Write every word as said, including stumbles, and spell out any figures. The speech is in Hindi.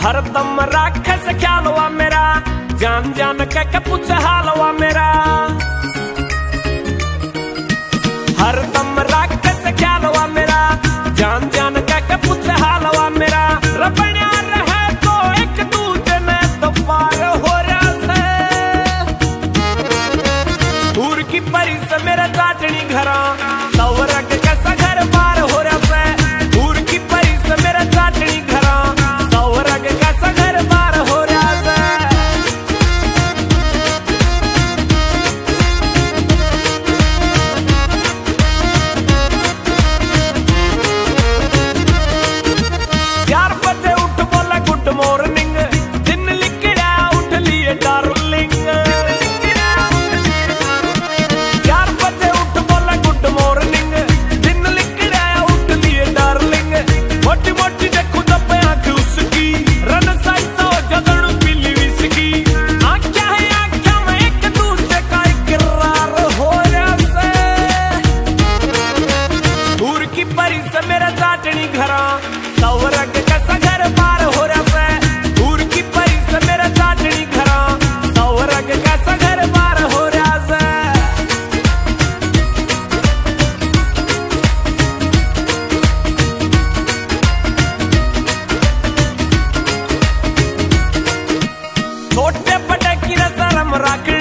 हरदम राखे से ख्याल वा मेरा, जान जान कह के पूछे हाल वा मेरा। हरदम राखे से ख्याल वा मेरा, जान जान कह के पूछे हाल वा मेरा। रबण्या रहे तो एक दूजे ने तो पार हो रहा से, दूर की परी से मेरा चाटनी घरा, सौरग कैसा घर पार हो रहा से। दूर की परी से मेरा चाटनी घरा, सौरग कैसा घर पार हो रहा से। चार बजे उठ बोला गुड मॉर्निंग, दिन लिख रहा उठ लिए डार्लिंग। चार बजे उठ बोला गुड मॉर्निंग, दिन लिख रहा उठ लिए डार्लिंग। मोटी मोटी देखू दब आंख उसकी, रन साइज हो जगड़ पीली विस्की। आँखें है आँखें में एक दूसरे का इकरार हो रहा से, दूर की परी से मेरा चाटनी घरा, सौरग कैसा घर पार हो रहा से। दूर की परी से मेरा चाटनी घरा, सौरग कैसा घर पार हो रहा से। छोटे बड़े की शर्म रख